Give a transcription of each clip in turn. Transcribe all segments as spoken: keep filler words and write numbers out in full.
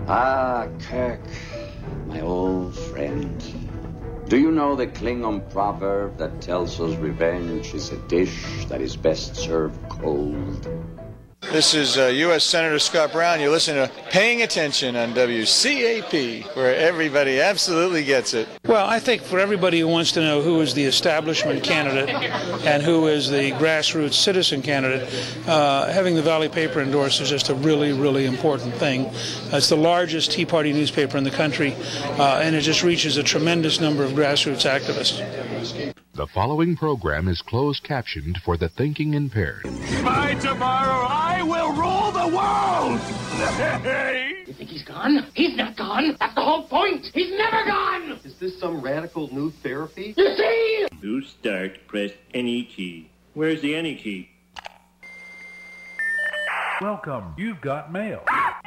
Ah, Kirk, my old friend. Do you know the Klingon proverb that tells us revenge is a dish that is best served cold? This is uh, U S Senator Scott Brown. You're listening to Paying Attention on W C A P, where everybody absolutely gets it. Well, I think for everybody who wants to know who is the establishment candidate and who is the grassroots citizen candidate, uh, having the Valley Paper endorsed is just a really, really important thing. It's the largest Tea Party newspaper in the country, uh, and it just reaches a tremendous number of grassroots activists. The following program is closed captioned for the thinking impaired. By tomorrow, I will rule the world! You think he's gone? He's not gone. That's the whole point. He's never gone! Is this some radical new therapy? You see? To start, press any key. Where's the any key? Welcome. You've got mail.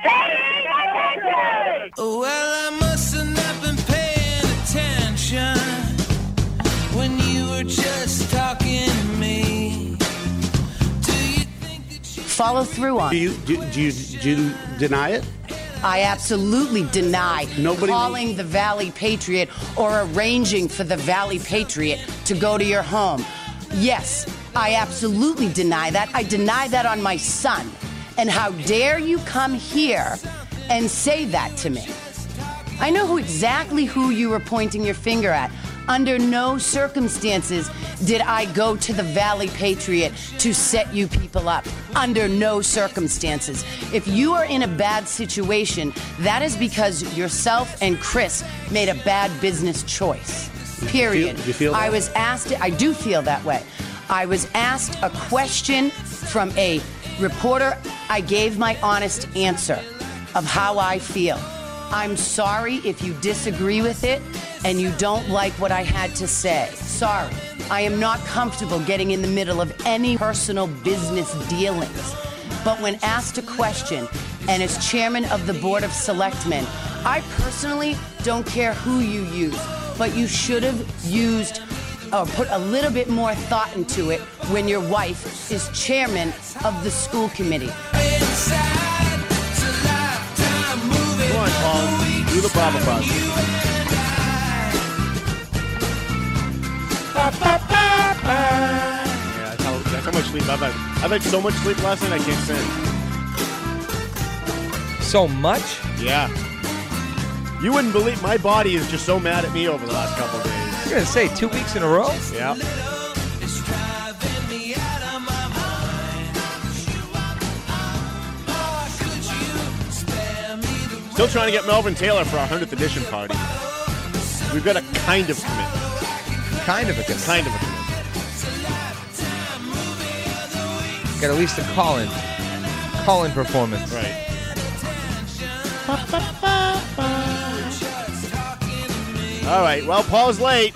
Well, I must have not been paying attention when you were just talking to me. Do you think that you follow through on? Do you do, do you do you deny it? I absolutely deny Nobody calling knows. the Valley Patriot or arranging for the Valley Patriot to go to your home. Yes, I absolutely deny that. I deny that on my son. And how dare you come here and say that to me? I know who exactly who you were pointing your finger at. Under no circumstances did I go to the Valley Patriot to set you people up. Under no circumstances. If you are in a bad situation, that is because yourself and Chris made a bad business choice. Period. Do you feel, do you feel that? I was asked, I do feel that way. I was asked a question from a reporter. I gave my honest answer of how I feel. I'm sorry if you disagree with it and you don't like what I had to say. Sorry. I am not comfortable getting in the middle of any personal business dealings. But when asked a question, and as chairman of the Board of Selectmen, I personally don't care who you use, but you should have used or put a little bit more thought into it when your wife is chairman of the school committee. Come on, Paul. Do the Baba Bus. Yeah, that's how, that's how much sleep I've had. I've had so much sleep last night I can't stand. So much? Yeah. You wouldn't believe, my body is just so mad at me over the last couple of days. I was going to say, two weeks in a row? Yeah. Still trying to get Melvin Taylor for our hundredth edition party. We've got a kind of commitment. Kind of a commitment. Kind of a commitment. Got at least a call-in. Call-in performance. Right. All right. Well, Paul's late.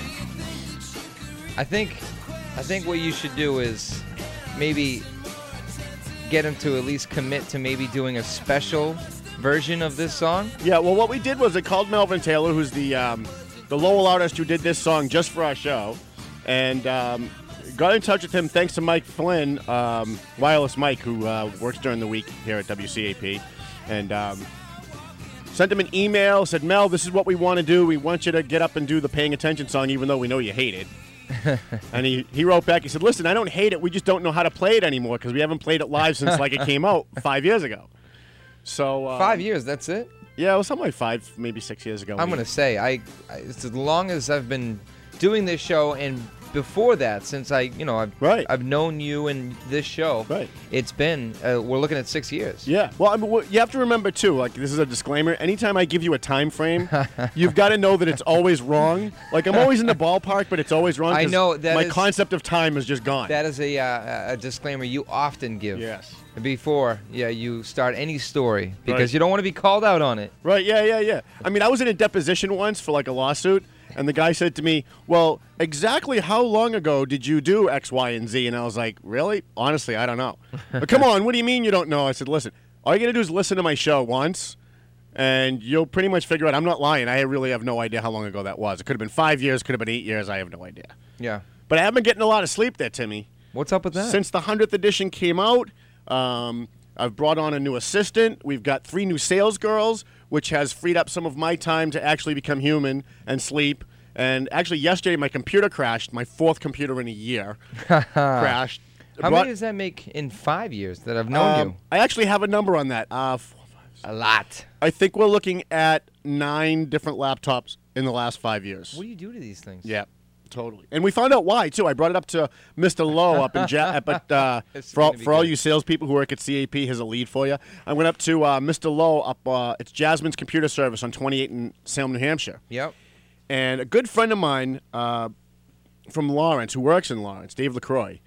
I think, I think what you should do is maybe get him to at least commit to maybe doing a special version of this song. Yeah. Well, what we did was I called Melvin Taylor, who's the um, the Lowell artist who did this song just for our show, and um, got in touch with him thanks to Mike Flynn, um, Wireless Mike, who uh, works during the week here at W C A P, and. Um, Sent him an email, said, Mel, this is what we want to do. We want you to get up and do the Paying Attention song, even though we know you hate it. And he, he wrote back, he said, listen, I don't hate it. We just don't know how to play it anymore because we haven't played it live since like it came out five years ago. So uh, Five years, that's it? Yeah, it was something like five, maybe six years ago. I'm going to say, I, I it's as long as I've been doing this show and before that, since I, you know, I've, right. I've known you and this show, right. It's been, uh, we're looking at six years. Yeah. Well, I mean, what, you have to remember, too, like, this is a disclaimer. Anytime I give you a time frame, you've got to know that it's always wrong. Like, I'm always in the ballpark, but it's always wrong. I know. That my is, concept of time is just gone. That is a, uh, a disclaimer you often give. Yes. Before, yeah, you start any story because right. you don't want to be called out on it. Right, yeah, yeah, yeah. I mean, I was in a deposition once for, like, a lawsuit. And the guy said to me, well, exactly how long ago did you do X, Y, and Z? And I was like, really? Honestly, I don't know. But come on, what do you mean you don't know? I said, listen, all you got to do is listen to my show once, and you'll pretty much figure out. I'm not lying. I really have no idea how long ago that was. It could have been five years, could have been eight years. I have no idea. Yeah. But I haven't been getting a lot of sleep there, Timmy. What's up with that? Since the hundredth edition came out, um, I've brought on a new assistant. We've got three new sales girls, which has freed up some of my time to actually become human and sleep. And actually, yesterday my computer crashed. My fourth computer in a year crashed. How Brought, many does that make in five years that I've known um, you? I actually have a number on that. Uh, four, five, six, a lot. I think we're looking at nine different laptops in the last five years. What do you do to these things? Yeah, totally. And we found out why, too. I brought it up to Mister Lowe up in ja- but uh, for, all, for all you salespeople who work at C A P, here's a lead for you. I went up to uh, Mister Lowe up, uh, it's Jasmine's Computer Service on twenty-eight in Salem, New Hampshire. Yep. And a good friend of mine uh, from Lawrence, who works in Lawrence, Dave LaCroix,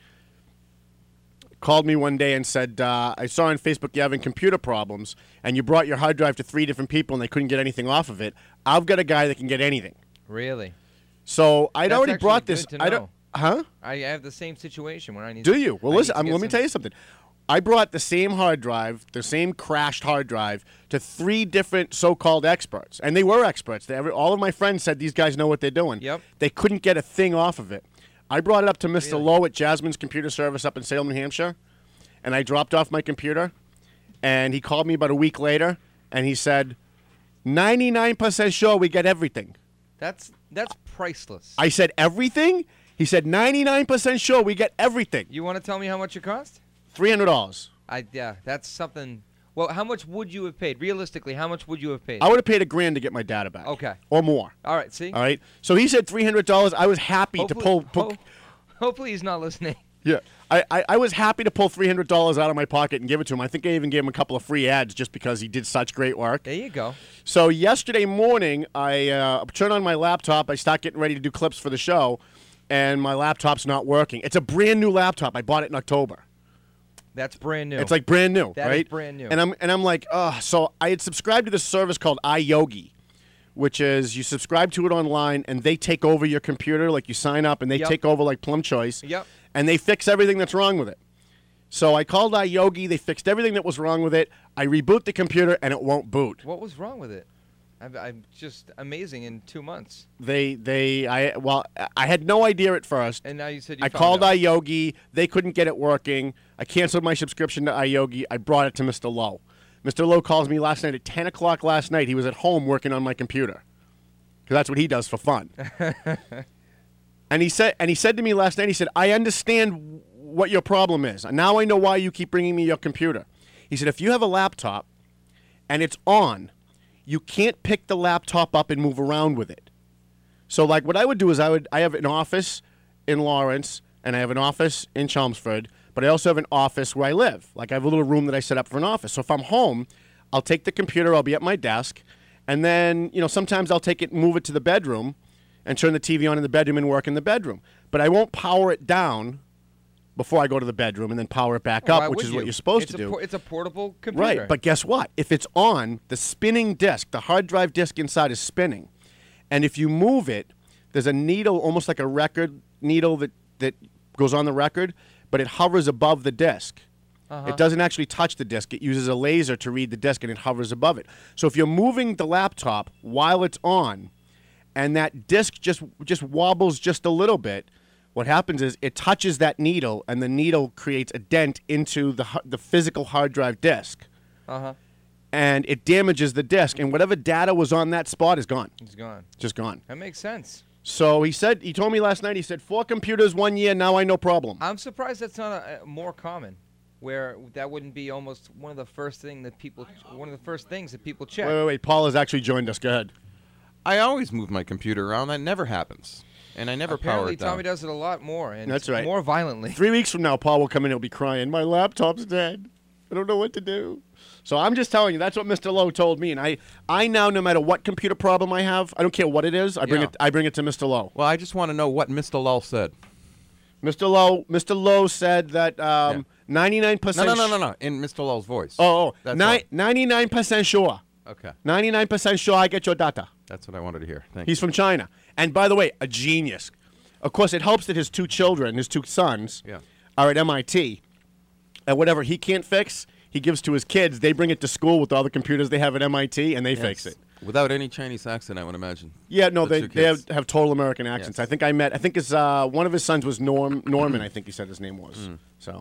called me one day and said, uh, I saw on Facebook you're having computer problems, and you brought your hard drive to three different people, and they couldn't get anything off of it. I've got a guy that can get anything. Really? So I'd That's already actually brought good this. to I don't. know. Huh? I have the same situation when I need. Do to, you? Well, I listen. need to I'm, get let me some- tell you something. I brought the same hard drive, the same crashed hard drive, to three different so-called experts, and they were experts. They, every, all of my friends said these guys know what they're doing. Yep. They couldn't get a thing off of it. I brought it up to Mister Really? Lowe at Jasmine's Computer Service up in Salem, New Hampshire, and I dropped off my computer, and he called me about a week later, and he said, ninety-nine percent sure we get everything. That's that's priceless. I said, everything? He said, ninety-nine percent sure we get everything. You want to tell me how much it cost? three hundred dollars. I yeah, that's something. Well, how much would you have paid? Realistically, how much would you have paid? I would have paid a grand to get my data back. Okay. Or more. All right, see? All right. So he said three hundred dollars. I was happy Hopefully, to pull. pull ho- hopefully he's not listening. yeah. I, I, I was happy to pull three hundred dollars out of my pocket and give it to him. I think I even gave him a couple of free ads just because he did such great work. There you go. So yesterday morning, I uh, turn on my laptop. I start getting ready to do clips for the show, and my laptop's not working. It's a brand new laptop. I bought it in October. That's brand new. It's like brand new, That is right? brand new. And I'm and I'm like, oh, so I had subscribed to this service called iYogi, which is you subscribe to it online and they take over your computer, like you sign up and they Yep. take over like Plum Choice. Yep. And they fix everything that's wrong with it. So I called iYogi, they fixed everything that was wrong with it. I reboot the computer and it won't boot. What was wrong with it? I'm, I'm just amazing in two months. They they I well I had no idea at first. And now you said you I found called out. iYogi. They couldn't get it working. I canceled my subscription to iYogi. I brought it to Mister Lowe. Mister Lowe calls me last night at ten o'clock last night. He was at home working on my computer because that's what he does for fun. and he said and he said to me last night. He said, "I understand what your problem is. Now I know why you keep bringing me your computer." He said, "If you have a laptop and it's on, you can't pick the laptop up and move around with it. So, like, what I would do is I would I have an office in Lawrence, and I have an office in Chelmsford, but I also have an office where I live. Like, I have a little room that I set up for an office. So if I'm home, I'll take the computer, I'll be at my desk, and then, you know, sometimes I'll take it and move it to the bedroom and turn the T V on in the bedroom and work in the bedroom. But I won't power it down before I go to the bedroom and then power it back Well, up, why which would is what you? you're supposed It's to a do. por- it's a portable computer. Right, but guess what? If it's on, the spinning disk, the hard drive disk inside is spinning. And if you move it, there's a needle, almost like a record needle that, that goes on the record, but it hovers above the disk. Uh-huh. It doesn't actually touch the disk. It uses a laser to read the disk, and it hovers above it. So if you're moving the laptop while it's on, and that disk just just wobbles just a little bit, what happens is it touches that needle, and the needle creates a dent into the hu- the physical hard drive disk, Uh-huh. and it damages the disk, and whatever data was on that spot is gone. It's gone. Just gone. That makes sense. So he said, he told me last night, he said, four computers, one year, now I no problem. I'm surprised that's not a, a more common, where that wouldn't be almost one of the first thing that people, one of the first things that people check. Wait, wait, wait. Paul has actually joined us. Go ahead. I always move my computer around. That never happens. And I never Apparently, power it down. Tommy does it a lot more, and That's right. more violently. Three weeks from now, Paul will come in and he'll be crying, my laptop's dead. I don't know what to do. So I'm just telling you, that's what Mister Lowe told me. And I, I now, no matter what computer problem I have, I don't care what it is, I bring Yeah. it I bring it to Mister Lowe. Well, I just want to know what Mister Lull said. Mister Lowe Mister Lowe said that um, ninety-nine No, percent no, no, no, no. In Mister Lull's voice. Oh, oh. That's Ni- all. ninety-nine percent sure. Okay. ninety-nine percent sure I get your data. That's what I wanted to hear. Thank He's you. from China. And by the way, a genius. Of course, it helps that his two children, his two sons, Yeah. are at M I T. And whatever he can't fix, he gives to his kids. They bring it to school with all the computers they have at M I T, and they Yes. fix it. Without any Chinese accent, I would imagine. Yeah, no, The they, two they have, kids. have total American accents. Yes. I think I met, I think his, uh, one of his sons was Norm, Norman, I think he said his name was. Mm. So,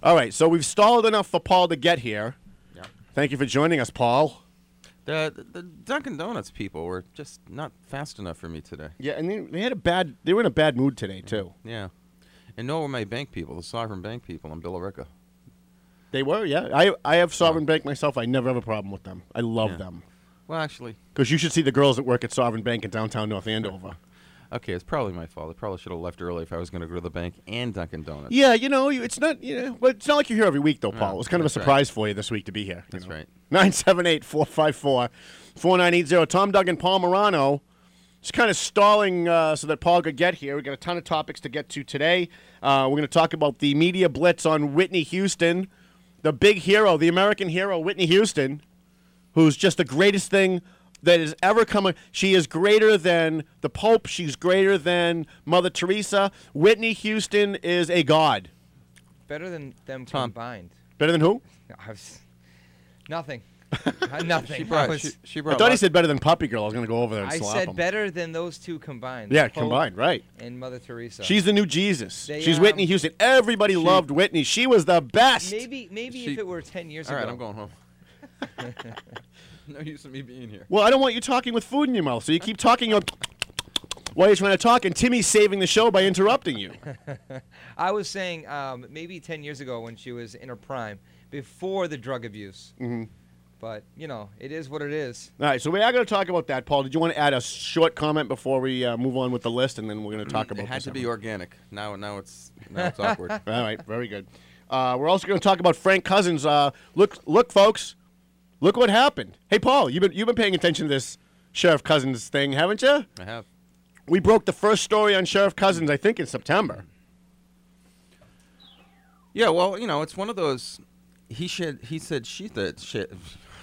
All right, so we've stalled enough for Paul to get here. Yeah. Thank you for joining us, Paul. The, the the Dunkin' Donuts people were just not fast enough for me today. Yeah, and they, they had a bad. They were in a bad mood today too. Yeah, and nor were my bank people, the Sovereign Bank people in Billerica. They were, yeah. I I have Sovereign Bank myself. I never have a problem with them. I love Yeah. them. Well, actually, Because you should see the girls that work at Sovereign Bank in downtown North Andover. okay, it's probably my fault. I probably should have left early if I was going to go to the bank and Dunkin' Donuts. Yeah, you know, you- it's not. You know, well, it's not like you're here every week, though, Paul. No, It was kind of a that's right. surprise for you this week to be here. you That's know. right. nine seven eight, four five four, four nine eight zero. Tom Duggan, Paul Morano. Just kind of stalling uh, so that Paul could get here. We've got a ton of topics to get to today. Uh, we're going to talk about the media blitz on Whitney Houston, the big hero, the American hero, Whitney Houston, who's just the greatest thing that has ever come. She is greater than the Pope. She's greater than Mother Teresa. Whitney Houston is a god. Better than them Tom. combined. Better than who? I was, nothing. Uh, nothing. She brought, I, was- she, she I brought thought he lots- said better than Puppy Girl. I was going to go over there and I slap said him. better than those two combined. Yeah, the Pope combined, right. And Mother Teresa. She's the new Jesus. They, She's um, Whitney Houston. Everybody loved Whitney. She was the best. Maybe, maybe She- if it were ten years All ago. right, I'm going home. No use in me being here. Well, I don't want you talking with food in your mouth, so you keep talking you're while you're trying to talk, and Timmy's saving the show by interrupting you. I was saying um, maybe ten years ago when she was in her prime, before the drug abuse. Mhm. But, you know, it is what it is. All right, so we are going to talk about that. Paul, did you want to add a short comment before we uh, move on with the list, and then we're going to talk about It had this to be episode? organic. Now, now it's now it's awkward. All right, very good. Uh, we're also going to talk about Frank Cousins. Uh, look, look, folks, look what happened. Hey, Paul, you've been you've been paying attention to this Sheriff Cousins thing, haven't you? I have. We broke the first story on Sheriff Cousins, I think, in September. Yeah, well, you know, it's one of those. He should. He said she said shit.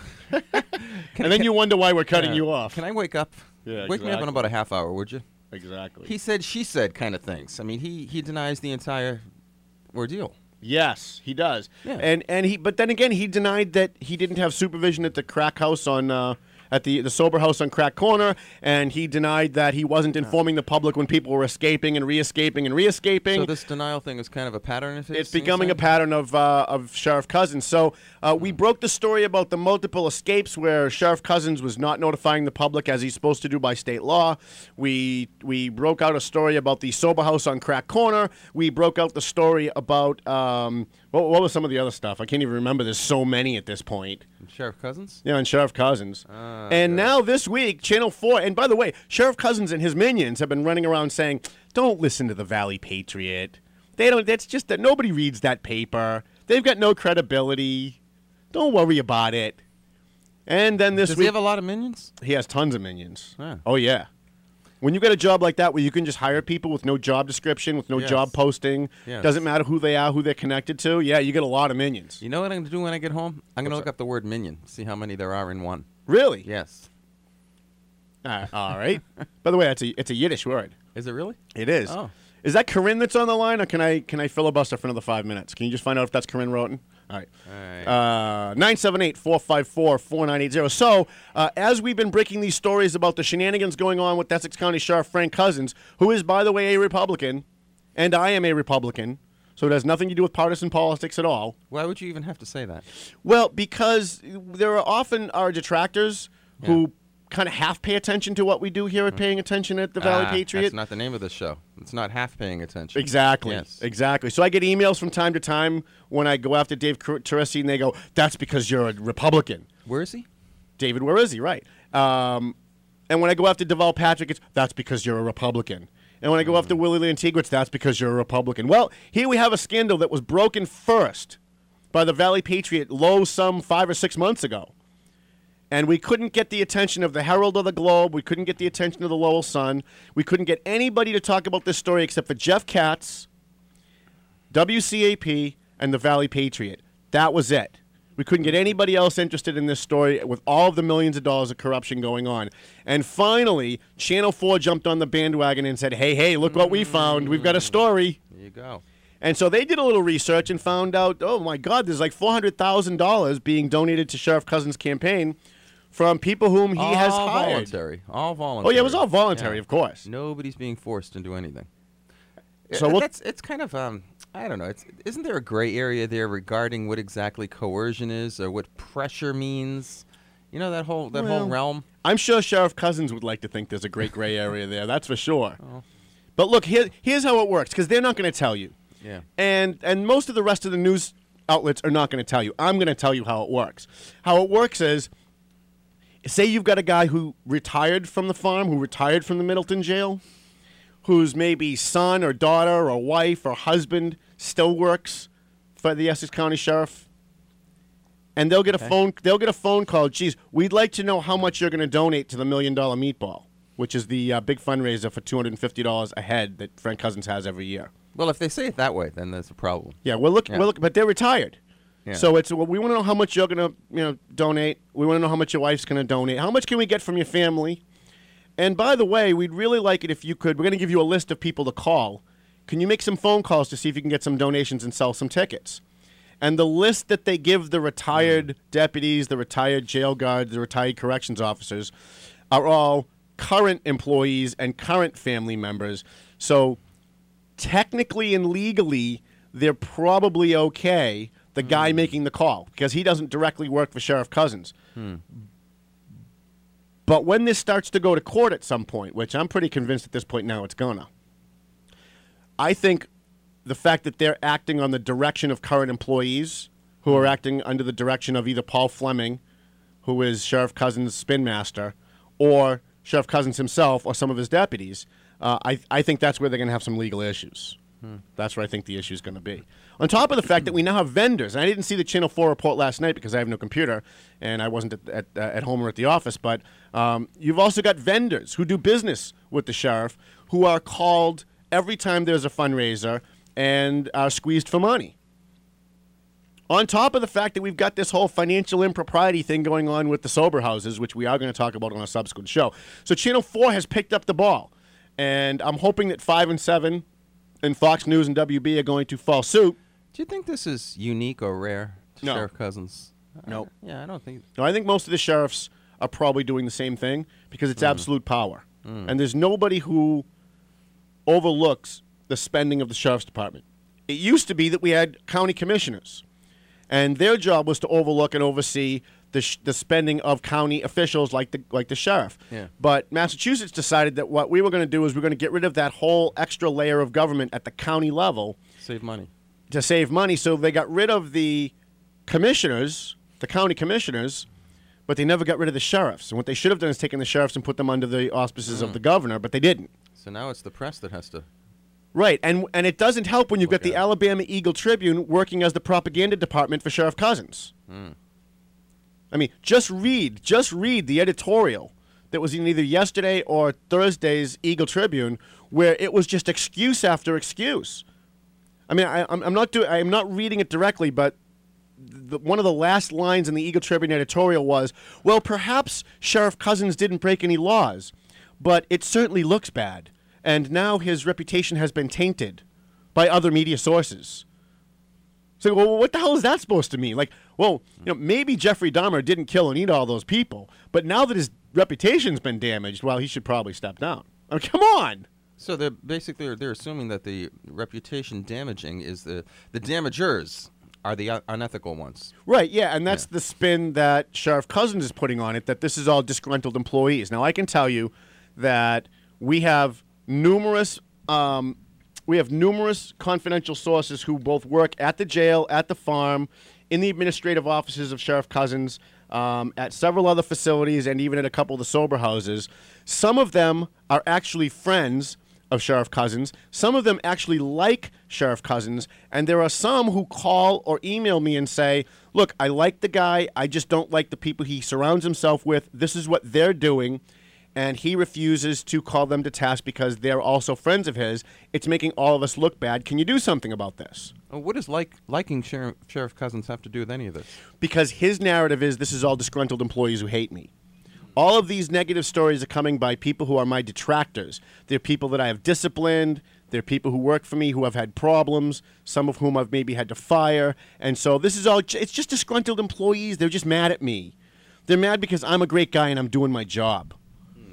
And then you wonder why we're cutting Yeah. you off. Can I wake up? Yeah, Wake me up in exactly. about a half hour, would you? Exactly. He said, she said kind of things. I mean, he, he denies the entire ordeal. Yes, he does. Yeah. And and he, but then again, he denied that he didn't have supervision at the crack house on uh, at the the sober house on Crack Corner, and he denied that he wasn't informing the public when people were escaping and re-escaping and re-escaping. So this denial thing is kind of a pattern of his? It's you're becoming a saying? pattern of uh, of Sheriff Cousins. So uh, we broke the story about the multiple escapes where Sheriff Cousins was not notifying the public as he's supposed to do by state law. We we broke out a story about the sober house on Crack Corner. We broke out the story about um, what, what was some of the other stuff? I can't even remember. There's so many at this point. Sheriff Cousins? Yeah, and Sheriff Cousins. Ah, and okay. now this week, Channel four, and by the way, Sheriff Cousins and his minions have been running around saying, don't listen to the Valley Patriot. They don't, that's just that nobody reads that paper. They've got no credibility. Don't worry about it. And then this Does week. he have a lot of minions? He has tons of minions. Yeah. Oh, yeah. When you get a job like that where you can just hire people with no job description, with no Yes. job posting, Yes. doesn't matter who they are, who they're connected to, yeah, you get a lot of minions. You know what I'm going to do when I get home? I'm going to What's look that? up the word minion, see how many there are in one. Really? Yes. Uh, all right. By the way, it's a, it's a Yiddish word. Is it really? It is. Oh. Is that Corinne that's on the line, or can I can I filibuster for another five minutes? Can you just find out if that's Corinne Roten? All right. All right. Uh, nine seven eight, four five four, four nine eight zero. So, uh, as we've been breaking these stories about the shenanigans going on with Essex County Sheriff Frank Cousins, who is, by the way, a Republican, and I am a Republican, so it has nothing to do with partisan politics at all. Why would you even have to say that? Well, because there are often our detractors who kind of half pay attention to what we do here at Paying Attention at the Valley Ah, Patriot. That's not the name of the show. It's not half paying attention. Exactly. Yes. Exactly. So I get emails from time to time when I go after Dave Teresi, and they go, "That's because you're a Republican." Where is he? David, where is he? Right. Um, and when I go after Deval Patrick, it's that's because you're a Republican. And when I go after Willie Lantigwitz, that's because you're a Republican. Well, here we have a scandal that was broken first by the Valley Patriot low some five or six months ago. And we couldn't get the attention of the Herald or the Globe. We couldn't get the attention of the Lowell Sun. We couldn't get anybody to talk about this story except for Jeff Katz, W C A P, and the Valley Patriot. That was it. We couldn't get anybody else interested in this story with all of the millions of dollars of corruption going on. And finally, Channel four jumped on the bandwagon and said, hey, hey, look what we found. We've got a story. There you go. And so they did a little research and found out, oh, my God, there's like four hundred thousand dollars being donated to Sheriff Cousins' campaign from people whom he all has hired. voluntary. All voluntary. Oh, yeah, it was all voluntary, Yeah. of course. Nobody's being forced into anything. So Uh, we'll, that's it's kind of um I don't know. It's isn't there a gray area there regarding what exactly coercion is or what pressure means? You know that whole that Well, whole realm. I'm sure Sheriff Cousins would like to think there's a great gray area there. That's for sure. Oh. But look, here, here's how it works, because they're not going to tell you. Yeah. And and most of the rest of the news outlets are not going to tell you. I'm going to tell you how it works. How it works is, say you've got a guy who retired from the farm, who retired from the Middleton jail, whose maybe son or daughter or wife or husband still works for the Essex County Sheriff, and they'll get Okay. a phone. They'll get a phone call. Geez, we'd like to know how much you're going to donate to the Million Dollar Meatball, which is the uh, big fundraiser for two hundred fifty dollars a head that Frank Cousins has every year. Well, if they say it that way, then there's a problem. Yeah, we're looking. Yeah. We're looking, but they're retired. Yeah. So it's well, we want to know how much you're going to you know donate. We want to know how much your wife's going to donate. How much can we get from your family? And by the way, we'd really like it if you could. We're going to give you a list of people to call. Can you make some phone calls to see if you can get some donations and sell some tickets? And the list that they give the retired deputies, the retired jail guards, the retired corrections officers are all current employees and current family members. So technically and legally, they're probably okay, the guy making the call, because he doesn't directly work for Sheriff Cousins. Hmm. But when this starts to go to court at some point, which I'm pretty convinced at this point now it's gonna, I think the fact that they're acting on the direction of current employees who are acting under the direction of either Paul Fleming, who is Sheriff Cousins' spin master, or Sheriff Cousins himself or some of his deputies, uh, I, I think that's where they're going to have some legal issues. Hmm. That's where I think the issue is going to be. On top of the fact that we now have vendors, and I didn't see the Channel four report last night because I have no computer and I wasn't at, at, uh, at home or at the office, but um, you've also got vendors who do business with the sheriff who are called every time there's a fundraiser and are squeezed for money. On top of the fact that we've got this whole financial impropriety thing going on with the sober houses, which we are going to talk about on a subsequent show. So Channel four has picked up the ball, and I'm hoping that five and seven and Fox News and W B are going to fall suit. Do you think this is unique or rare to No. Sheriff Cousins? No. Uh, yeah, I don't think. No, I think most of the sheriffs are probably doing the same thing because it's Mm. absolute power. Mm. And there's nobody who overlooks the spending of the sheriff's department. It used to be that we had county commissioners, and their job was to overlook and oversee the, sh- the spending of county officials like the like the sheriff. Yeah. But Massachusetts decided that what we were going to do is we're going to get rid of that whole extra layer of government at the county level Save money. to save money. So they got rid of the commissioners, the county commissioners, but they never got rid of the sheriffs. And what they should have done is taken the sheriffs and put them under the auspices Mm. of the governor, but they didn't. So now it's the press that has to. Right, and and it doesn't help when you've got the Alabama Eagle Tribune working as the propaganda department for Sheriff Cousins. Mm. I mean, just read, just read the editorial that was in either yesterday or Thursday's Eagle Tribune, where it was just excuse after excuse. I mean, I, I'm, I'm not doing, I'm not reading it directly, but the, one of the last lines in the Eagle Tribune editorial was, "Well, perhaps Sheriff Cousins didn't break any laws, but it certainly looks bad, and now his reputation has been tainted by other media sources." So, well, what the hell is that supposed to mean? Like, well, you know, maybe Jeffrey Dahmer didn't kill and eat all those people, but now that his reputation's been damaged, well, he should probably step down. I mean, come on. So they're basically they're assuming that the reputation damaging is the the damagers are the un- unethical ones. Right, yeah, and that's the spin that Sheriff Cousins is putting on it, that this is all disgruntled employees. Now, I can tell you that we have numerous um, we have numerous confidential sources who both work at the jail, at the farm, in the administrative offices of Sheriff Cousins, um, at several other facilities, and even at a couple of the sober houses. Some of them are actually friends of Sheriff Cousins. Some of them actually like Sheriff Cousins, and there are some who call or email me and say, look, I like the guy, I just don't like the people he surrounds himself with. This is what they're doing, and he refuses to call them to task because they're also friends of his. It's making all of us look bad. Can you do something about this? Uh, what does like liking Sheriff, Sheriff Cousins have to do with any of this? Because his narrative is this is all disgruntled employees who hate me. All of these negative stories are coming by people who are my detractors. They're people that I have disciplined. They're people who work for me who have had problems, some of whom I've maybe had to fire. And so this is all, it's just disgruntled employees. They're just mad at me. They're mad because I'm a great guy and I'm doing my job.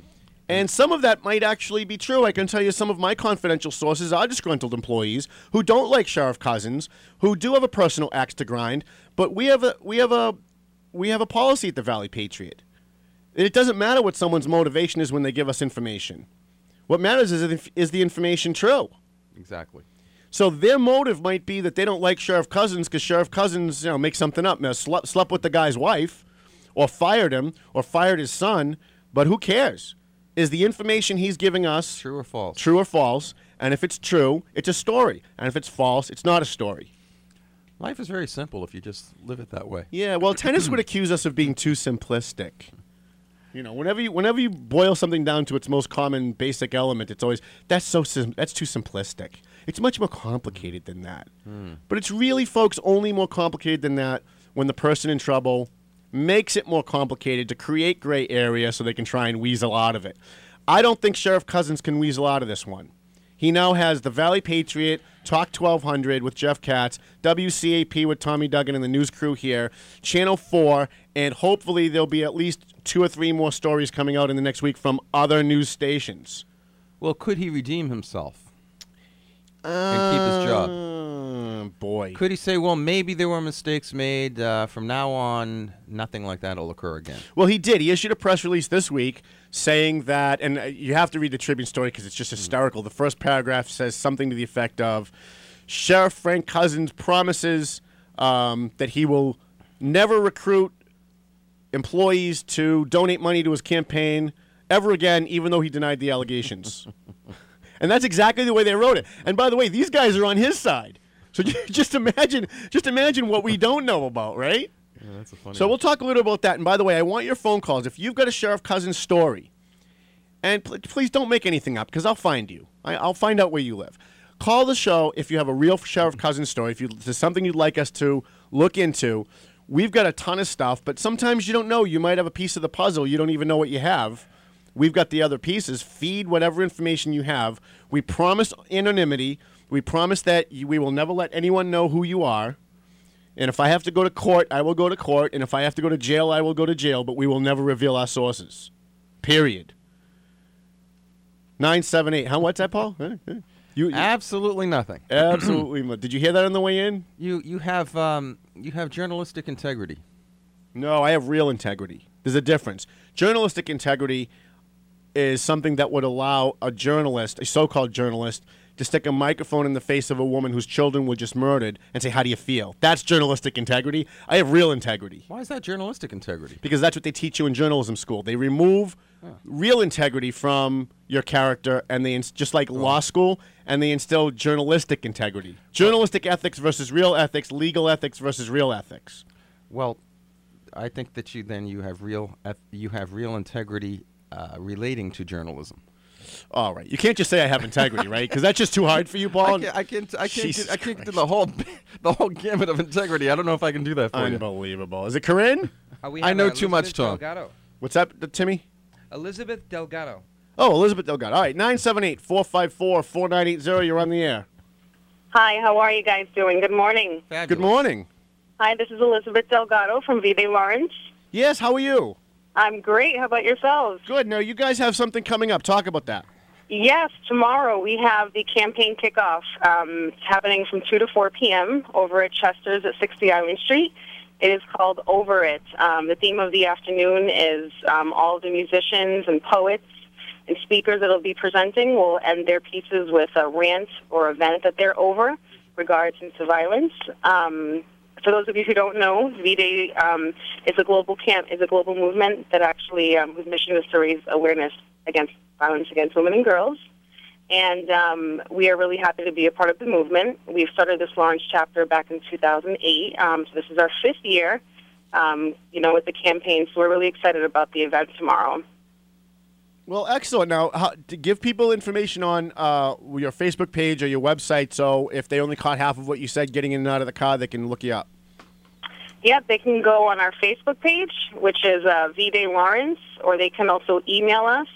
And some of that might actually be true. I can tell you some of my confidential sources are disgruntled employees who don't like Sheriff Cousins, who do have a personal axe to grind. But we have a we have a we have a policy at the Valley Patriot. It doesn't matter what someone's motivation is when they give us information. What matters is if, is the information true? Exactly. So their motive might be that they don't like Sheriff Cousins because Sheriff Cousins, you know, makes something up, now, slept, slept with the guy's wife, or fired him, or fired his son. But who cares? Is the information he's giving us true or false? True or false? And if it's true, it's a story. And if it's false, it's not a story. Life is very simple if you just live it that way. Yeah. Well, tennis would accuse us of being too simplistic. You know, whenever you whenever you boil something down to its most common basic element, it's always that's so sim- that's too simplistic. It's much more complicated than that. Hmm. But it's really, folks, only more complicated than that when the person in trouble makes it more complicated to create gray area so they can try and weasel out of it. I don't think Sheriff Cousins can weasel out of this one. He now has the Valley Patriot, Talk twelve hundred with Jeff Katz, W C A P with Tommy Duggan and the news crew here, Channel four, and hopefully there'll be at least two or three more stories coming out in the next week from other news stations. Well, could he redeem himself and keep his job? Uh, boy. Could he say, well, maybe there were mistakes made. Uh, from now on, nothing like that will occur again? Well, he did. He issued a press release this week saying that, and uh, you have to read the Tribune story because it's just hysterical. The first paragraph says something to the effect of, Sheriff Frank Cousins promises um, that he will never recruit employees to donate money to his campaign ever again, even though he denied the allegations. And that's exactly the way they wrote it. And by the way, these guys are on his side. So just imagine, just imagine what we don't know about, right? Yeah, that's a funny so one. we'll talk a little about that. And by the way, I want your phone calls. If you've got a Sheriff Cousins story, and pl- please don't make anything up because I'll find you. I- I'll find out where you live. Call the show if you have a real Sheriff Cousins story. If you, if there's something you'd like us to look into, we've got a ton of stuff. But sometimes you don't know. You might have a piece of the puzzle. You don't even know what you have. We've got the other pieces. Feed whatever information you have. We promise anonymity. We promise that you, we will never let anyone know who you are. And if I have to go to court, I will go to court. And if I have to go to jail, I will go to jail. But we will never reveal our sources. Period. nine seven eight. How, what's that, Paul? Huh? Huh? You, you Absolutely nothing. Absolutely. no- Did you hear that on the way in? You you have um you have journalistic integrity. No, I have real integrity. There's a difference. Journalistic integrity is something that would allow a journalist, a so-called journalist, to stick a microphone in the face of a woman whose children were just murdered and say, how do you feel? That's journalistic integrity. I have real integrity. Why is that journalistic integrity? Because that's what they teach you in journalism school. They remove Huh. real integrity from your character, and they ins- just like law school, and they instill journalistic integrity. Journalistic ethics versus real ethics, legal ethics versus real ethics. Well, I think that you then you have real eth- you have real integrity uh, relating to journalism. All right, you can't just say I have integrity, right? Because that's just too hard for you, Paul. I can't. I can't. I can't, Jesus get, I can't Christ. do the whole the whole gamut of integrity. I don't know if I can do that for you. Unbelievable. Is it Corinne? Uh, we I have, know uh, too much, Elizabeth Tom. Delgado. What's that, uh, Timmy? Elizabeth Delgado. Oh, Elizabeth Delgado. All right, nine seven eight, four five four, four nine eight zero. You're on the air. Hi, how are you guys doing? Good morning. Fabulous. Good morning. Hi, this is Elizabeth Delgado from V-Day Lawrence. Yes, how are you? I'm great. How about yourselves? Good. Now, you guys have something coming up. Talk about that. Yes, tomorrow we have the campaign kickoff. Um, it's happening from two to four p.m. over at Chester's at sixty Island Street. It is called Over It. Um, the theme of the afternoon is um, all the musicians and poets and speakers that will be presenting will end their pieces with a rant or event that they're over regards to violence. Um, for those of you who don't know, V-Day um, is a global camp, is a global movement that actually um, whose mission is to raise awareness against violence against women and girls. And um, we are really happy to be a part of the movement. We've started this launch chapter back in two thousand eight, um, so this is our fifth year, um, you know, with the campaign. So we're really excited about the event tomorrow. Well, excellent. Now, how, to give people information on uh, your Facebook page or your website, so if they only caught half of what you said getting in and out of the car, they can look you up. Yep, they can go on our Facebook page, which is uh, V-Day Lawrence, or they can also email us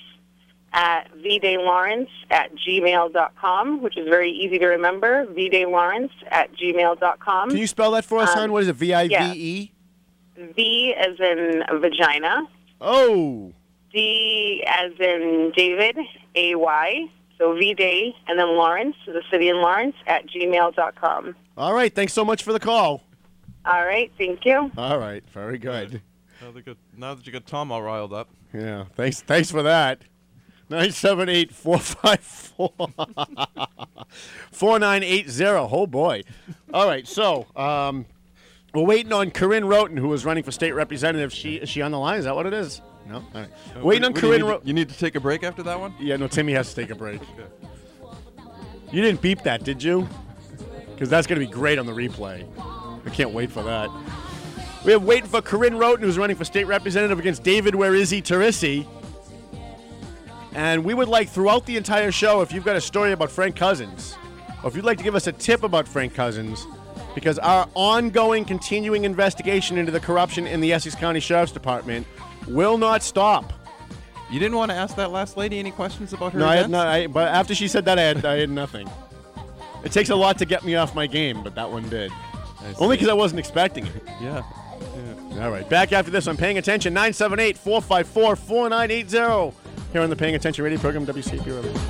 at vdaylawrence at gmail dot com, which is very easy to remember, vdaylawrence at gmail dot com. Can you spell that for us, Um, hon? What is it, V I V E? V as in vagina. Oh. D as in David, A Y, so V-Day, and then Lawrence, so the city in Lawrence, at gmail dot com. All right. Thanks so much for the call. All right. Thank you. All right. Very good. Now that, got, now that you got Tom all riled up. Yeah. Thanks. Thanks for that. nine seven eight, four five four, four nine eight zero. Oh, boy. All right. So um, we're waiting on Corinne Roten, who is running for state representative. She, is she on the line? Is that what it is? No? All right. Uh, waiting on what, Corinne you, need Roten. to, you need to take a break after that one? Yeah, no, Timmy has to take a break. You didn't beep that, did you? Because that's going to be great on the replay. I can't wait for that. We have waiting for Corinne Roten, who's running for state representative against David Where Is He Teresi. And we would like, throughout the entire show, if you've got a story about Frank Cousins, or if you'd like to give us a tip about Frank Cousins, because our ongoing, continuing investigation into the corruption in the Essex County Sheriff's Department will not stop. You didn't want to ask that last lady any questions about her No, I had events? not. I, but after she said that, I had, I had nothing. It takes a lot to get me off my game, but that one did. Only because I wasn't expecting it. Yeah. yeah. All right. Back after this, I'm Paying Attention. nine seven eight, four five four, four nine eight zero. Here on the Paying Attention radio program, W C A P Radio.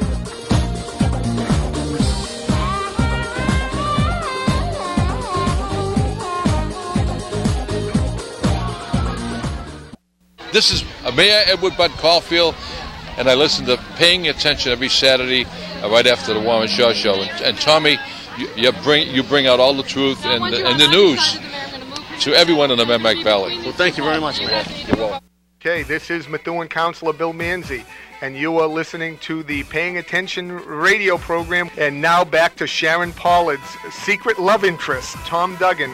This is Mayor Edward Bud Caulfield, and I listen to Paying Attention every Saturday uh, right after the Warren Shaw Show. And, and Tommy, you, you bring you bring out all the truth and, and the news to everyone in the Merrimack Valley. Well, thank you very much, man. You're welcome. Okay, this is Methuen Councilor Bill Manzi, and you are listening to the Paying Attention radio program. And now back to Sharon Pollard's secret love interest, Tom Duggan.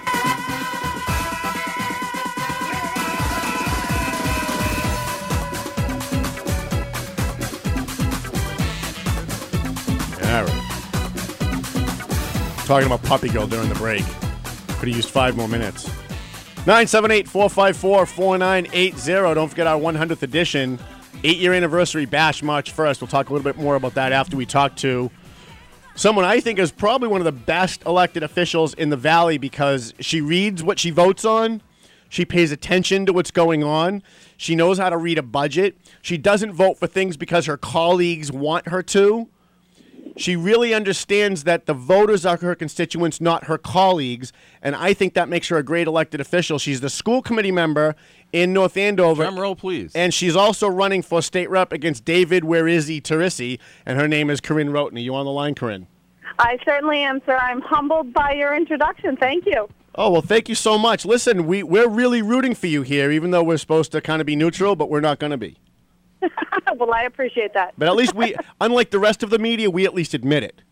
All right. Talking about Puppy Girl during the break. Could have used five more minutes. nine seven eight, four five four, four nine eight zero. Don't forget our one hundredth edition, eight-year anniversary bash March first. We'll talk a little bit more about that after we talk to someone I think is probably one of the best elected officials in the Valley because she reads what she votes on. She pays attention to what's going on. She knows how to read a budget. She doesn't vote for things because her colleagues want her to. She really understands that the voters are her constituents, not her colleagues, and I think that makes her a great elected official. She's the school committee member in North Andover. Drum roll, please. And she's also running for state rep against David Where Is He Teresi, and her name is Corinne Roten. Are you on the line, Corinne? I certainly am, sir. I'm humbled by your introduction. Thank you. Oh, well, thank you so much. Listen, we, we're really rooting for you here, even though we're supposed to kind of be neutral, but we're not going to be. Well, I appreciate that. But at least we, unlike the rest of the media, we at least admit it.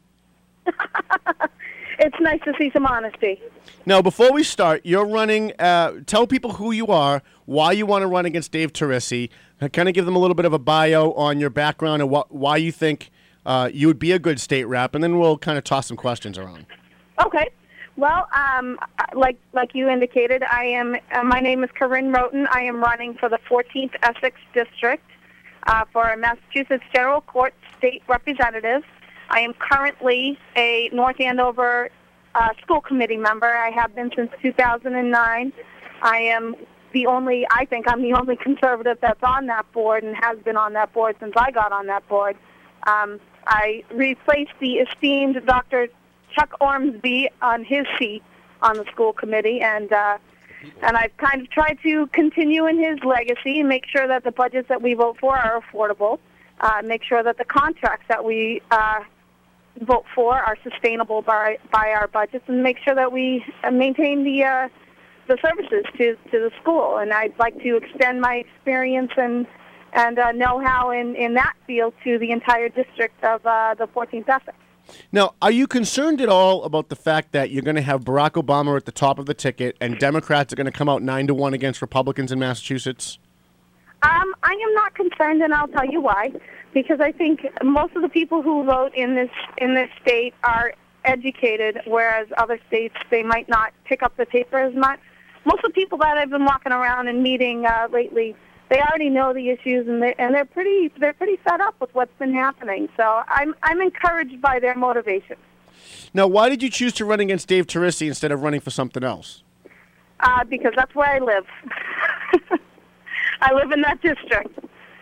It's nice to see some honesty. Now, before we start, you're running, uh, tell people who you are, why you want to run against Dave Teresi, kind of give them a little bit of a bio on your background and what, why you think uh, you would be a good state rep, and then we'll kind of toss some questions around. Okay. Well, um, like like you indicated, I am. Uh, my name is Corinne Roten. I am running for the fourteenth Essex District uh, for a Massachusetts General Court State Representative. I am currently a North Andover uh, school committee member. I have been since two thousand nine. I am the only. I think I'm the only conservative that's on that board and has been on that board since I got on that board. Um, I replaced the esteemed Doctor Chuck Ormsby on his seat on the school committee, and uh, and I've kind of tried to continue in his legacy and make sure that the budgets that we vote for are affordable, uh, make sure that the contracts that we uh, vote for are sustainable by by our budgets, and make sure that we uh, maintain the uh, the services to to the school. And I'd like to extend my experience and and uh, know-how in, in that field to the entire district of uh, the fourteenth Essex. Now, are you concerned at all about the fact that you're going to have Barack Obama at the top of the ticket and Democrats are going to come out nine to one against Republicans in Massachusetts? Um, I am not concerned, and I'll tell you why. Because I think most of the people who vote in this in this state are educated, whereas other states, they might not pick up the paper as much. Most of the people that I've been walking around and meeting uh, lately, they already know the issues, and they and they're pretty they're pretty fed up with what's been happening. So I'm I'm encouraged by their motivation. Now, why did you choose to run against Dave Teresi instead of running for something else? Uh, because that's where I live. I live in that district,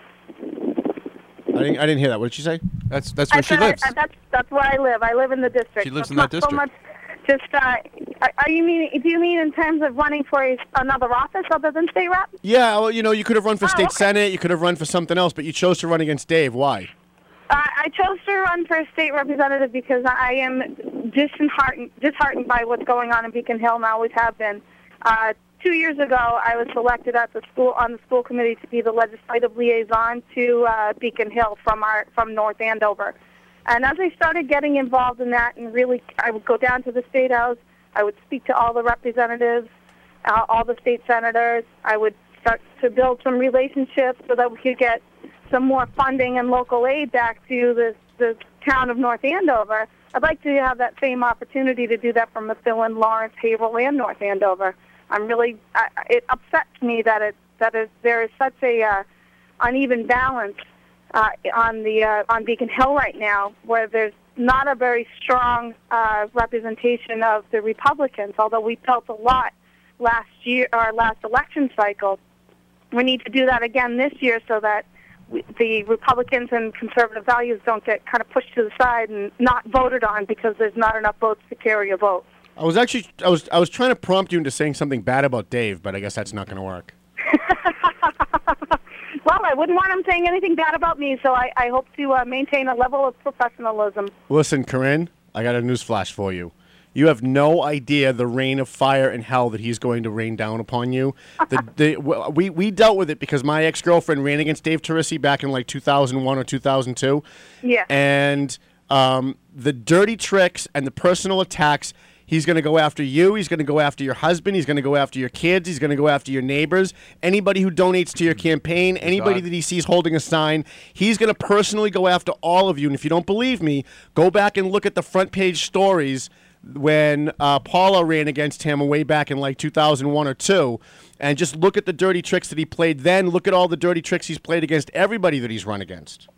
I didn't, I didn't hear that. What did she say? That's that's I where she said I- lives. I- that's that's where I live. I live in the district. She lives So in that not so district. much just, uh, are are you mean? Do you mean in terms of running for a, another office other than state rep? Yeah, well, you know, you could have run for Oh, state okay. senate. You could have run for something else, but you chose to run against Dave. Why? Uh, I chose to run for state representative because I am disheartened, disheartened by what's going on in Beacon Hill and I always have been. Uh, two years ago, I was selected at the school on the school committee to be the legislative liaison to uh, Beacon Hill from our from North Andover. And as I started getting involved in that, and really, I would go down to the State House. I would speak to all the representatives, uh, all the state senators. I would start to build some relationships so that we could get some more funding and local aid back to the, the town of North Andover. I'd like to have that same opportunity to do that for Methuen, Lawrence, Haverhill, and North Andover. I'm really, I, it upsets me that it that it, there is such a uh, uneven balance uh, on the uh, on Beacon Hill right now, where there's not a very strong uh, representation of the Republicans. Although we felt a lot last year, or last election cycle, we need to do that again this year so that we, the Republicans and conservative values don't get kind of pushed to the side and not voted on because there's not enough votes to carry a vote. I was actually, I was, I was trying to prompt you into saying something bad about Dave, but I guess that's not going to work. Well, I wouldn't want him saying anything bad about me, so I, I hope to uh, maintain a level of professionalism. Listen, Corinne, I got a news flash for you. You have no idea the rain of fire and hell that he's going to rain down upon you. The, the, w- we, we dealt with it because my ex-girlfriend ran against Dave Teresi back in like two thousand one or two thousand two. Yeah. And um, the dirty tricks and the personal attacks, he's going to go after you. He's going to go after your husband. He's going to go after your kids. He's going to go after your neighbors. Anybody who donates to your campaign, anybody dog. that he sees holding a sign, he's going to personally go after all of you. And if you don't believe me, go back and look at the front page stories when uh, Paula ran against him way back in like two thousand one or two, and just look at the dirty tricks that he played then. Look at all the dirty tricks he's played against everybody that he's run against.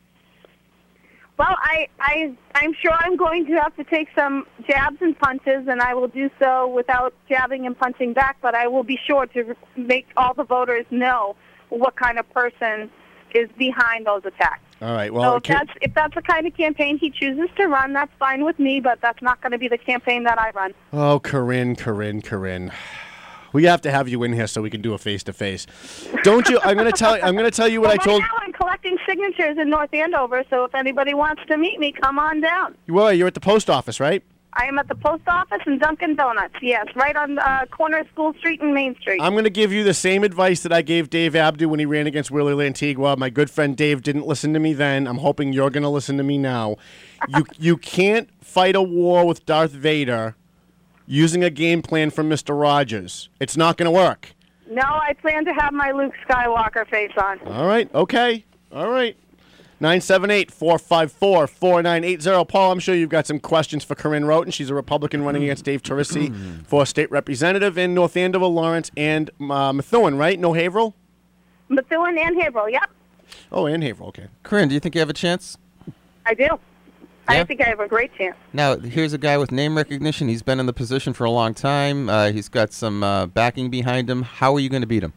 Well, I, I, I'm sure I'm going to have to take some jabs and punches, and I will do so without jabbing and punching back, but I will be sure to make all the voters know what kind of person is behind those attacks. All right. Well, so if that's, if that's the kind of campaign he chooses to run, that's fine with me, but that's not going to be the campaign that I run. Oh, Corinne, Corinne, Corinne. We have to have you in here so we can do a face-to-face. Don't you? I'm going to tell. I'm going to tell you what well, I told. Right now I'm collecting signatures in North Andover, so if anybody wants to meet me, come on down. Well, you're at the post office, right? I am at the post office and Dunkin' Donuts, yes, right on the uh, corner of School Street and Main Street. I'm going to give you the same advice that I gave Dave Abdu when he ran against Willie Lantigua. My good friend Dave didn't listen to me then. I'm hoping you're going to listen to me now. You you can't fight a war with Darth Vader using a game plan from Mister Rogers. It's not going to work. No, I plan to have my Luke Skywalker face on. All right. Okay. All right. nine seven eight, four five four, four nine eight zero. Paul, I'm sure you've got some questions for Corinne Roten. She's a Republican running against Dave Teresi for state representative in North Andover, Lawrence, and uh, Methuen, right? No Haverhill? Methuen and Haverhill, yep. Oh, and Haverhill, okay. Corinne, do you think you have a chance? I do. Yeah? I think I have a great chance. Now, here's a guy with name recognition. He's been in the position for a long time. Uh, he's got some uh, backing behind him. How are you going to beat him?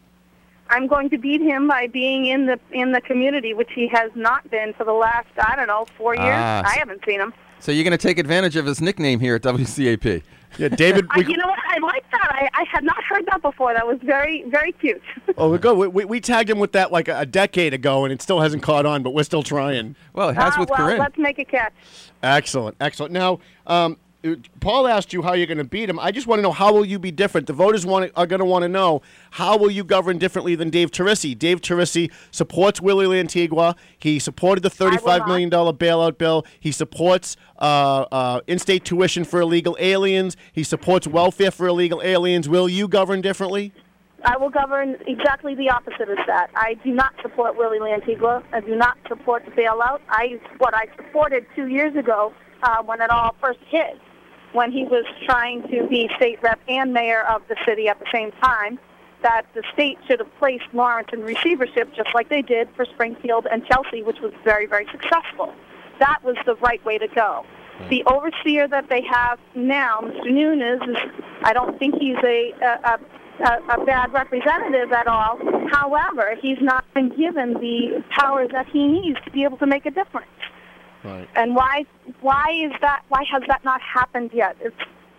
I'm going to beat him by being in the in the community, which he has not been for the last, I don't know, four years. Ah, I haven't seen him. So you're going to take advantage of his nickname here at W C A P. Yeah, David. I, you know what? I like that. I, I had not heard that before. That was very, very cute. Oh, we go. We, we, we tagged him with that like a, a decade ago, and it still hasn't caught on, but we're still trying. Well, it has uh, with well, Corinne. Let's make a catch. Excellent, excellent. Now, um, Paul asked you how you're going to beat him. I just want to know, how will you be different? The voters want are going to want to know, how will you govern differently than Dave Teresi? Dave Teresi supports Willie Lantigua. He supported the thirty-five million dollars bailout bill. He supports uh, uh, in-state tuition for illegal aliens. He supports welfare for illegal aliens. Will you govern differently? I will govern exactly the opposite of that. I do not support Willie Lantigua. I do not support the bailout. I what I supported two years ago uh, when it all first hit, when he was trying to be state rep and mayor of the city at the same time, that the state should have placed Lawrence in receivership just like they did for Springfield and Chelsea, which was very, very successful. That was the right way to go. The overseer that they have now, Mister Nunes, is, I don't think he's a, a, a, a bad representative at all. However, he's not been given the powers that he needs to be able to make a difference. Right. And why why is that? Why has that not happened yet? It's,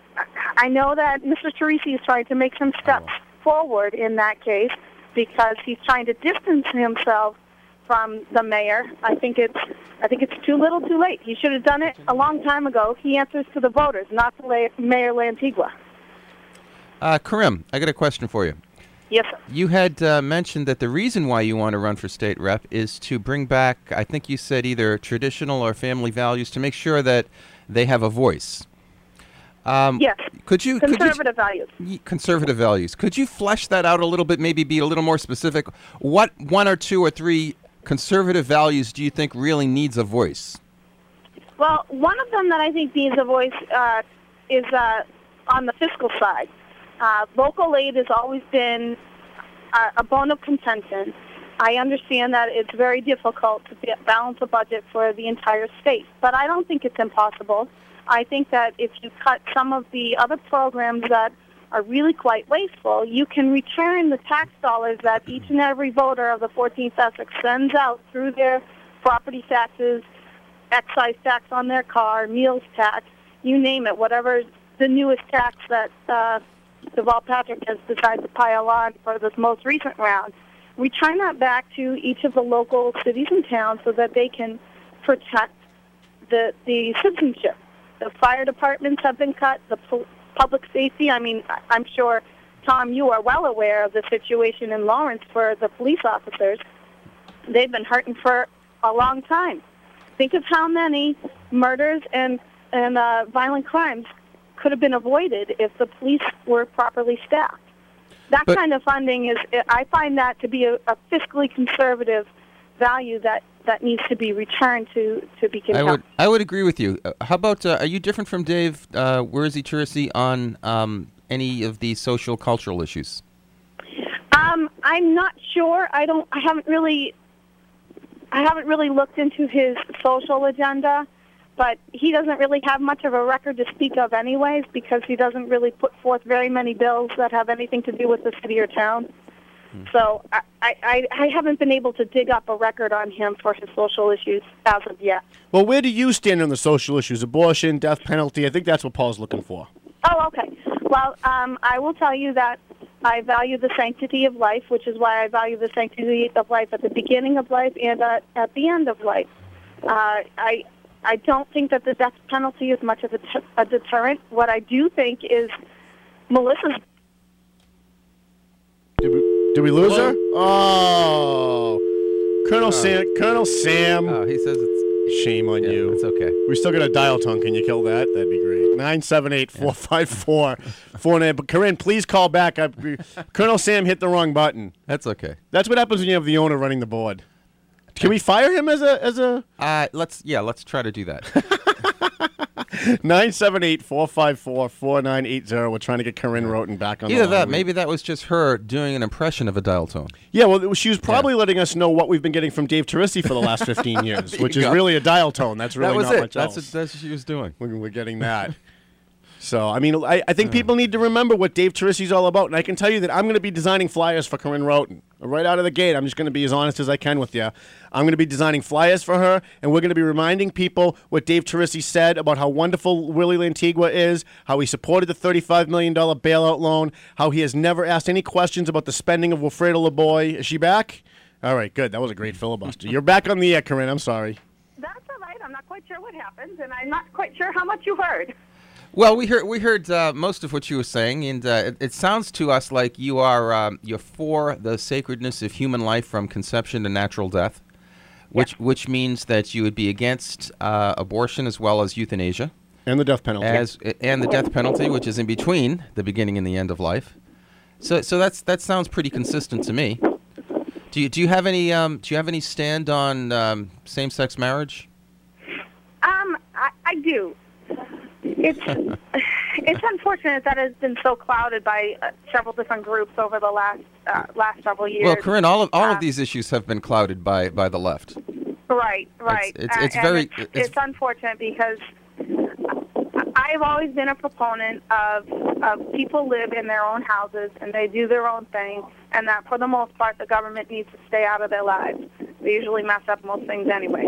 I know that Mister Teresi is trying to make some steps oh. forward in that case because he's trying to distance himself from the mayor. I think it's I think it's too little, too late. He should have done it a long time ago. He answers to the voters, not to La- Mayor Lantigua. Uh, Karim, I got a question for you. Yes, sir. You had uh, mentioned that the reason why you want to run for state rep is to bring back, I think you said either traditional or family values, to make sure that they have a voice. Um, yes. Could you conservative could you, values? Conservative values. Could you flesh that out a little bit? Maybe be a little more specific. What one or two or three conservative values do you think really needs a voice? Well, one of them that I think needs a voice uh, is uh, on the fiscal side. Uh, local aid has always been uh, a bone of contention. I understand that it's very difficult to be, balance a budget for the entire state, but I don't think it's impossible. I think that if you cut some of the other programs that are really quite wasteful, you can return the tax dollars that each and every voter of the fourteenth Essex sends out through their property taxes, excise tax on their car, meals tax, you name it, whatever the newest tax that uh, Deval Patrick has decided to pile on for this most recent round. Return that back to each of the local cities and towns so that they can protect the the citizenship. The fire departments have been cut, the pu- public safety. I mean, I'm sure, Tom, you are well aware of the situation in Lawrence for the police officers. They've been hurting for a long time. Think of how many murders and, and uh, violent crimes could have been avoided if the police were properly staffed. That but, kind of funding is, I find that to be a, a fiscally conservative value that, that needs to be returned to, to be I would I would agree with you. Uh, how about, uh, are you different from Dave, uh, Where's Teresi, on um, any of these social cultural issues? Um, I'm not sure. I don't, I haven't really, I haven't really looked into his social agenda, but he doesn't really have much of a record to speak of anyways because he doesn't really put forth very many bills that have anything to do with the city or town. So I, I, I haven't been able to dig up a record on him for his social issues as of yet. Well, where do you stand on the social issues? Abortion, death penalty? I think that's what Paul's looking for. Oh, okay. Well, um, I will tell you that I value the sanctity of life, which is why I value the sanctity of life at the beginning of life and uh, at the end of life. Uh, I I don't think that the death penalty is much of a, t- a deterrent. What I do think is Melissa's... Did we, did we lose her? Oh. Colonel oh. Sam. Colonel Sam. Oh, he says it's... Shame on yeah, you. It's okay. We still got a dial tone. Can you kill that? That'd be great. nine seven eight, four five four, four nine. But Corinne, please call back. I, Colonel Sam hit the wrong button. That's okay. That's what happens when you have the owner running the board. Can we fire him as a as a? Uh, let's yeah, let's try to do that. nine seven eight, four five four, four nine eight zero. We're trying to get Corinne Roten back on. Either the line. that, maybe that was just her doing an impression of a dial tone. Yeah, well, she was probably yeah. letting us know what we've been getting from Dave Teresi for the last fifteen years, which is go. really a dial tone. That's really that was not it. much that's else. A, that's what she was doing. We're, we're getting that. So, I mean, I, I think uh. people need to remember what Dave Teresi's all about. And I can tell you that I'm going to be designing flyers for Corinne Roten. Right out of the gate, I'm just going to be as honest as I can with you. I'm going to be designing flyers for her, and we're going to be reminding people what Dave Teresi said about how wonderful Willie Lantigua is, how he supported the thirty-five million dollars bailout loan, how he has never asked any questions about the spending of Wilfredo Laboy. Is she back? All right, good. That was a great filibuster. You're back on the air, Corinne. I'm sorry. That's all right. I'm not quite sure what happened, and I'm not quite sure how much you heard. Well, we heard we heard uh, most of what you were saying, and uh, it, it sounds to us like you are um, you're for the sacredness of human life from conception to natural death, which yeah. which means that you would be against uh, abortion as well as euthanasia and the death penalty, as and the death penalty, which is in between the beginning and the end of life. So so that's that sounds pretty consistent to me. Do you do you have any um, do you have any stand on um, same-sex marriage? Um, I, I do. It's it's unfortunate that it's been so clouded by uh, several different groups over the last uh, last several years. Well, Corinne, all of all uh, of these issues have been clouded by, by the left. Right, right. It's, it's, it's very it's, it's, it's unfortunate because I've always been a proponent of, of people live in their own houses and they do their own thing, and that for the most part the government needs to stay out of their lives. They usually mess up most things anyway.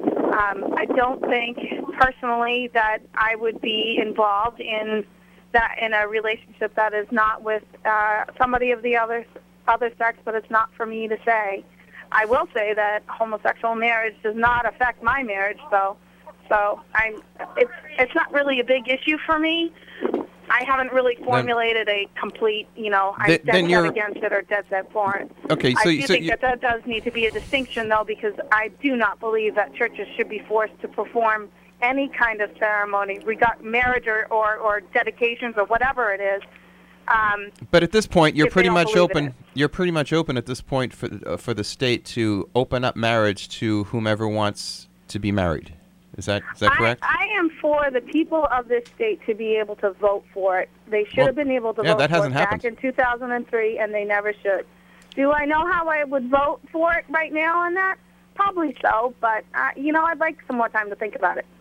Um, I don't think personally that I would be involved in that in a relationship that is not with uh, somebody of the other other sex, but it's not for me to say. I will say that homosexual marriage does not affect my marriage, though. So I'm, it's it's not really a big issue for me. I haven't really formulated a complete, you know, I'm Then- dead then set you're- against it or dead set for it. Okay, so I you- do so think you- that that does need to be a distinction, though, because I do not believe that churches should be forced to perform any kind of ceremony, regard marriage or, or, or dedications or whatever it is. Um, But at this point, you're if they pretty don't much believe in open. You're pretty much open at this point for uh, for the state to open up marriage to whomever wants to be married. Is that is that correct? I, I am for the people of this state to be able to vote for it. They should Well, have been able to yeah, vote that for hasn't it happened. back in two thousand three, and they never should. Do I know how I would vote for it right now on that? Probably so, but, uh, you know, I'd like some more time to think about it.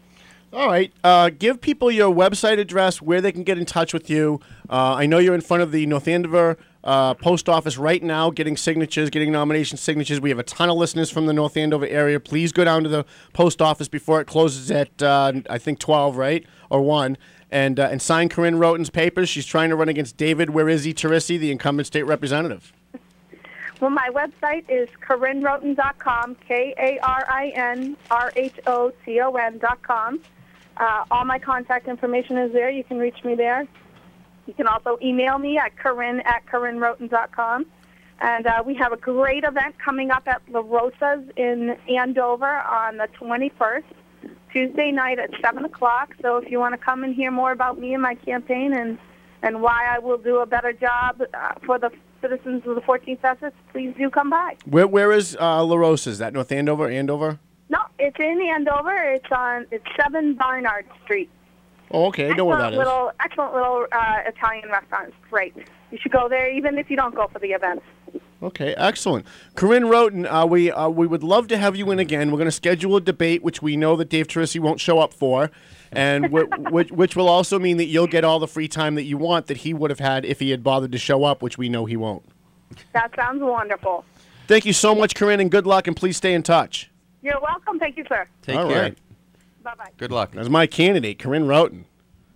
All right. Uh, give people your website address, where they can get in touch with you. Uh, I know you're in front of the North Andover uh, post office right now getting signatures, getting nomination signatures. We have a ton of listeners from the North Andover area. Please go down to the post office before it closes at, uh, I think, twelve, right? Or one. And, uh, and sign Corinne Roten's papers. She's trying to run against David Where is he Teresi, the incumbent state representative. Well, my website is Karin Roten dot com, K A R I N R H O T O N dot com. Uh, all my contact information is there. You can reach me there. You can also email me at Corinne at Karin Roten dot com. And uh, we have a great event coming up at La Rosa's in Andover on the twenty-first, Tuesday night at seven o'clock. So if you want to come and hear more about me and my campaign and, and why I will do a better job uh, for the citizens of the fourteenth Essex, please do come by. Where Where is uh, La Rosa? Is that North Andover, Andover? No, it's in Andover. It's on it's seven Barnard Street. Oh, okay. I know where that Excellent is. little, excellent little uh, Italian restaurant. It's great. You should go there, even if you don't go for the events. Okay, excellent. Corinne Roten, uh, we uh, we would love to have you in again. We're going to schedule a debate, which we know that Dave Teresi won't show up for, and w- which, which will also mean that you'll get all the free time that you want that he would have had if he had bothered to show up, which we know he won't. That sounds wonderful. Thank you so much, Corinne, and good luck, and please stay in touch. You're welcome. Thank you, sir. Take All care. right. Bye-bye. Good luck. That's my candidate, Corinne Roten.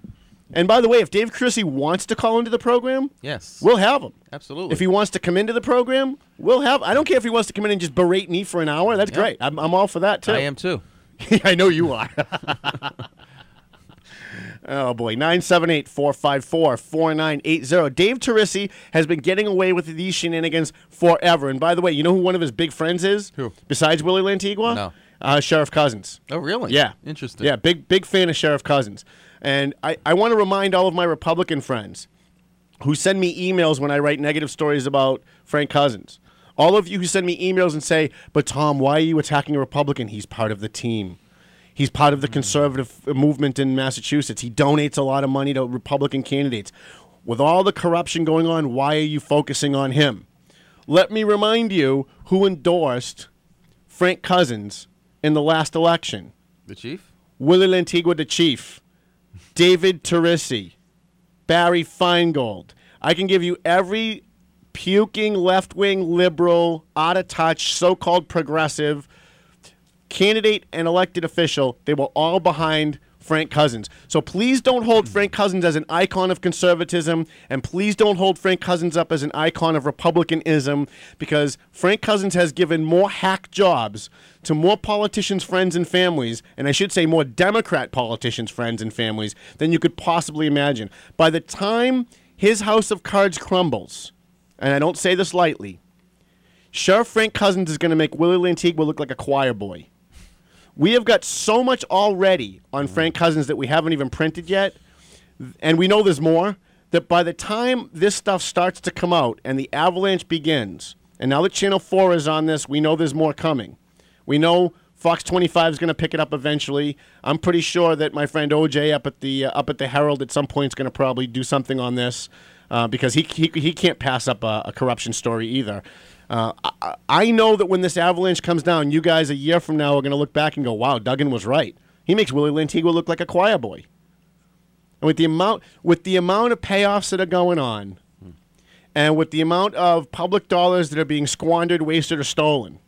And by the way, if Dave Teresi wants to call into the program, Yes. we'll have him. Absolutely. If he wants to come into the program, we'll have. I don't care if he wants to come in and just berate me for an hour. That's Yeah. great. I'm, I'm all for that too. I am too. I know you are. Oh boy, nine seven eight, four five four, four nine eight zero. Dave Teresi has been getting away with these shenanigans forever. And by the way, you know who one of his big friends is? Who? Besides Willie Lantigua? No. Uh, Sheriff Cousins. Oh, really? Yeah. Interesting. Yeah, big big fan of Sheriff Cousins. And I, I want to remind all of my Republican friends who send me emails when I write negative stories about Frank Cousins. All of you who send me emails and say, but Tom, why are you attacking a Republican? He's part of the team. He's part of the conservative movement in Massachusetts. He donates a lot of money to Republican candidates. With all the corruption going on, why are you focusing on him? Let me remind you who endorsed Frank Cousins in the last election. The chief? Willie Lantigua, the chief. David Teresi. Barry Feingold. I can give you every puking left-wing liberal, out-of-touch, so-called progressive candidate and elected official. They were all behind Frank Cousins. So please don't hold Frank Cousins as an icon of conservatism, and please don't hold Frank Cousins up as an icon of Republicanism, because Frank Cousins has given more hack jobs to more politicians' friends and families, and I should say more Democrat politicians' friends and families, than you could possibly imagine. By the time his house of cards crumbles, and I don't say this lightly, Sheriff Frank Cousins is going to make Willie Lantigua look like a choir boy. We have got so much already on Frank Cousins that we haven't even printed yet, and we know there's more, that by the time this stuff starts to come out and the avalanche begins, and now that Channel four is on this, we know there's more coming. We know Fox twenty-five is going to pick it up eventually. I'm pretty sure that my friend O J up at the uh, up at the Herald at some point is going to probably do something on this, uh, because he, he he can't pass up a, a corruption story either. Uh, I, I know that when this avalanche comes down, you guys a year from now are going to look back and go, wow, Duggan was right. He makes Willie Lantigua look like a choir boy. And with the amount with the amount of payoffs that are going on, hmm. and with the amount of public dollars that are being squandered, wasted, or stolen,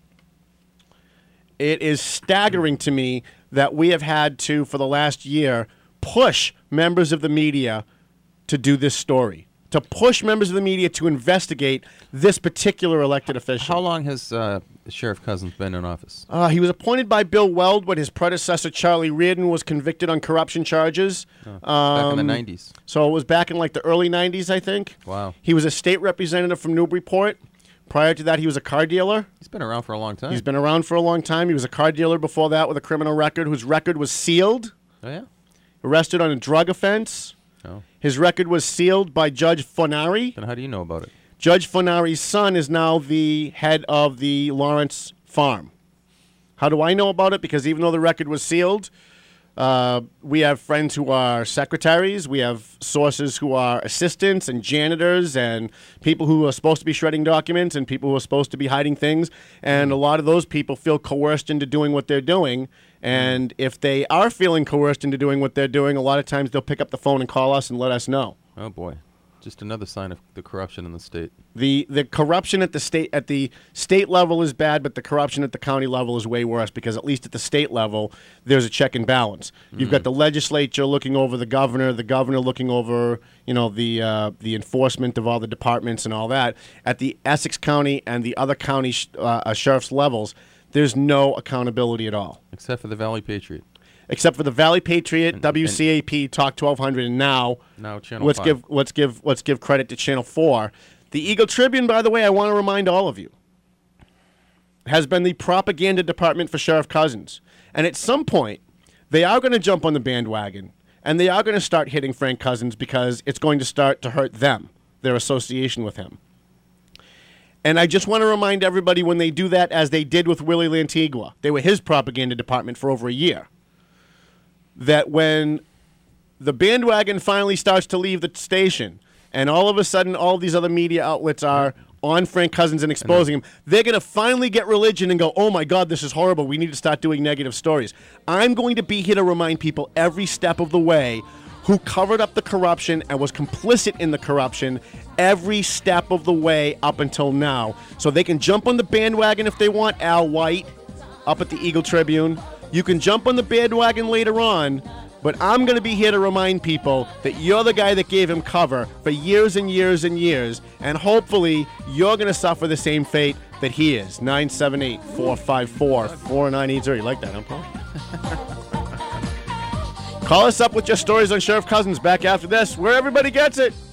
it is staggering to me that we have had to, for the last year, push members of the media to do this story, to push members of the media to investigate this particular elected official. How long has uh, Sheriff Cousins been in office? Uh, he was appointed by Bill Weld when his predecessor, Charlie Reardon, was convicted on corruption charges. Oh, um, back in the nineties. So it was back in like the early nineties, I think. Wow. He was a state representative from Newburyport. Prior to that, he was a car dealer. He's been around for a long time. He's been around for a long time. He was a car dealer before that with a criminal record whose record was sealed. Oh, yeah? Arrested on a drug offense. Oh. His record was sealed by Judge Fonari. Then how do you know about it? Judge Fonari's son is now the head of the Lawrence farm. How do I know about it? Because even though the record was sealed, uh, we have friends who are secretaries. We have sources who are assistants and janitors and people who are supposed to be shredding documents and people who are supposed to be hiding things. And a lot of those people feel coerced into doing what they're doing. And if they are feeling coerced into doing what they're doing, a lot of times they'll pick up the phone and call us and let us know. Oh, boy. Just another sign of the corruption in the state. The the corruption at the state at the state level is bad, but the corruption at the county level is way worse because at least at the state level, there's a check and balance. Mm. You've got the legislature looking over the governor, the governor looking over, you know, the uh, the enforcement of all the departments and all that. At the Essex County and the other county sh- uh, sheriff's levels, there's no accountability at all. Except for the Valley Patriot. Except for the Valley Patriot, and, W C A P, Talk twelve hundred, and now, now Channel let's five. give let's give let's give credit to Channel four. The Eagle Tribune, by the way, I want to remind all of you, has been the propaganda department for Sheriff Cousins, and at some point, they are going to jump on the bandwagon, and they are going to start hitting Frank Cousins because it's going to start to hurt them, their association with him. And I just want to remind everybody when they do that, as they did with Willie Lantigua, they were his propaganda department for over a year, that when the bandwagon finally starts to leave the station and all of a sudden all these other media outlets are on Frank Cousins and exposing him, they're going to finally get religion and go, oh, my God, this is horrible. We need to start doing negative stories. I'm going to be here to remind people every step of the way who covered up the corruption and was complicit in the corruption every step of the way up until now. So they can jump on the bandwagon if they want. Al White up at the Eagle Tribune. You can jump on the bandwagon later on, but I'm going to be here to remind people that you're the guy that gave him cover for years and years and years, and hopefully you're going to suffer the same fate that he is. nine seven eight, four five four, four nine eight zero. You like that, huh, Paul? Call us up with your stories on Sheriff Cousins back after this, where everybody gets it.